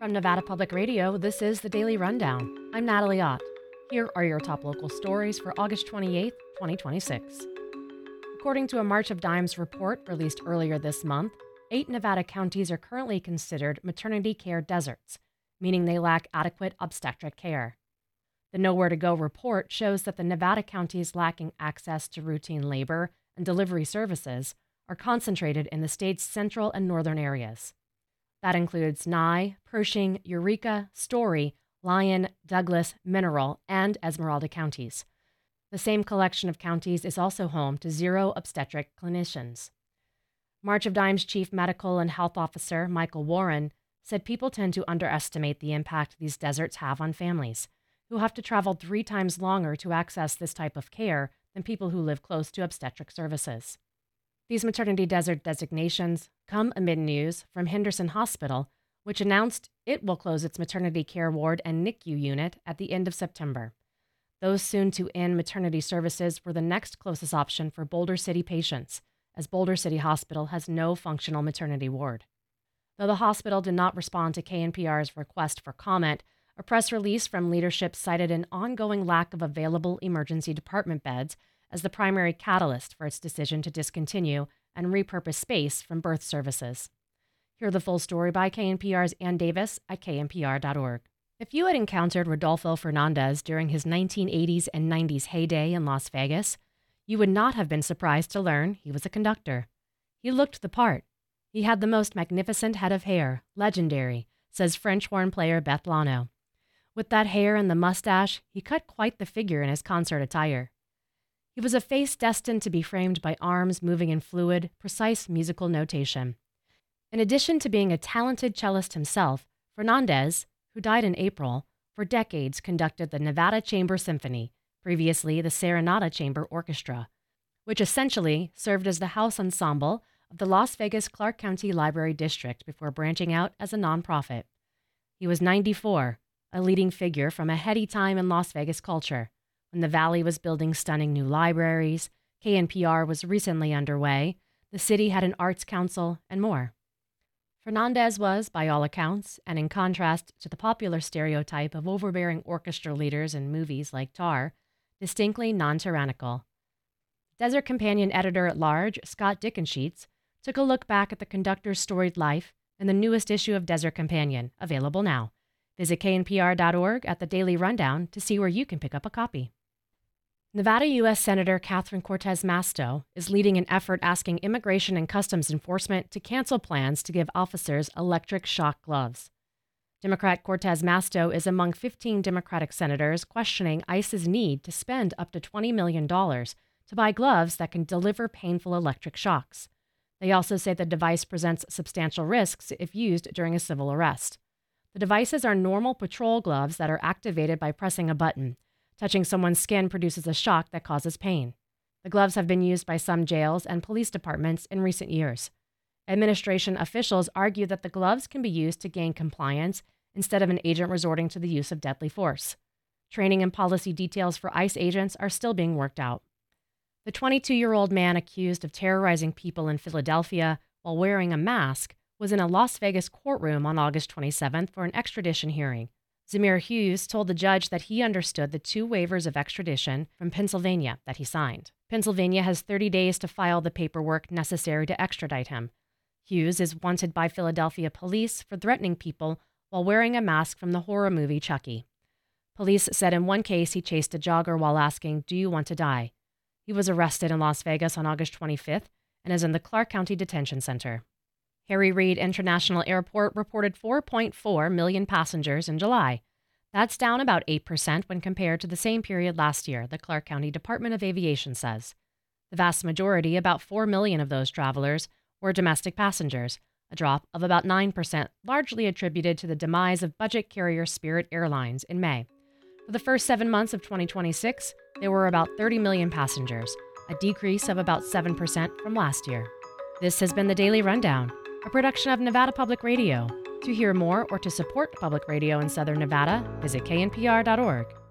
From Nevada Public Radio, this is the Daily Rundown. I'm Natalie Ott. Here are your top local stories for August 28th, 2026. According to a March of Dimes report released earlier this month, 8 Nevada counties are currently considered maternity care deserts, meaning they lack adequate obstetric care. The Nowhere to Go report shows that the Nevada counties lacking access to routine labor and delivery services are concentrated in the state's central and northern areas. That includes Nye, Pershing, Eureka, Story, Lyon, Douglas, Mineral, and Esmeralda counties. The same collection of counties is also home to 0 obstetric clinicians. March of Dimes Chief Medical and Health Officer Michael Warren said people tend to underestimate the impact these deserts have on families, who have to travel 3 times longer to access this type of care than people who live close to obstetric services. These maternity desert designations come amid news from Henderson Hospital, which announced it will close its maternity care ward and NICU unit at the end of September. Those soon-to-end maternity services were the next closest option for Boulder City patients, as Boulder City Hospital has no functional maternity ward. Though the hospital did not respond to KNPR's request for comment, a press release from leadership cited an ongoing lack of available emergency department beds as the primary catalyst for its decision to discontinue and repurpose space from birth services. Hear the full story by KNPR's Ann Davis at knpr.org. If you had encountered Rodolfo Fernandez during his 1980s and 90s heyday in Las Vegas, you would not have been surprised to learn he was a conductor. He looked the part. He had the most magnificent head of hair, legendary, says French horn player Beth Lano. With that hair and the mustache, he cut quite the figure in his concert attire. He was a face destined to be framed by arms moving in fluid, precise musical notation. In addition to being a talented cellist himself, Fernandez, who died in April, for decades conducted the Nevada Chamber Symphony, previously the Serenata Chamber Orchestra, which essentially served as the house ensemble of the Las Vegas Clark County Library District before branching out as a nonprofit. He was 94, a leading figure from a heady time in Las Vegas culture, when the Valley was building stunning new libraries, KNPR was recently underway, the city had an arts council, and more. Fernandez was, by all accounts, and in contrast to the popular stereotype of overbearing orchestra leaders in movies like Tar, distinctly non-tyrannical. Desert Companion editor-at-large Scott Dickensheets took a look back at the conductor's storied life in the newest issue of Desert Companion, available now. Visit knpr.org at the Daily Rundown to see where you can pick up a copy. Nevada U.S. Senator Catherine Cortez Masto is leading an effort asking Immigration and Customs Enforcement to cancel plans to give officers electric shock gloves. Democrat Cortez Masto is among 15 Democratic senators questioning ICE's need to spend up to $20 million to buy gloves that can deliver painful electric shocks. They also say the device presents substantial risks if used during a civil arrest. The devices are normal patrol gloves that are activated by pressing a button. Touching someone's skin produces a shock that causes pain. The gloves have been used by some jails and police departments in recent years. Administration officials argue that the gloves can be used to gain compliance instead of an agent resorting to the use of deadly force. Training and policy details for ICE agents are still being worked out. The 22-year-old man accused of terrorizing people in Philadelphia while wearing a mask was in a Las Vegas courtroom on August 27th for an extradition hearing. Zamir Hughes told the judge that he understood the 2 waivers of extradition from Pennsylvania that he signed. Pennsylvania has 30 days to file the paperwork necessary to extradite him. Hughes is wanted by Philadelphia police for threatening people while wearing a mask from the horror movie Chucky. Police said in one case he chased a jogger while asking, "Do you want to die?" He was arrested in Las Vegas on August 25th and is in the Clark County Detention Center. Harry Reid International Airport reported 4.4 million passengers in July. That's down about 8% when compared to the same period last year, the Clark County Department of Aviation says. The vast majority, about 4 million of those travelers, were domestic passengers, a drop of about 9%, largely attributed to the demise of budget carrier Spirit Airlines in May. For the first 7 months of 2026, there were about 30 million passengers, a decrease of about 7% from last year. This has been the Daily Rundown, a production of Nevada Public Radio. To hear more or to support public radio in Southern Nevada, visit knpr.org.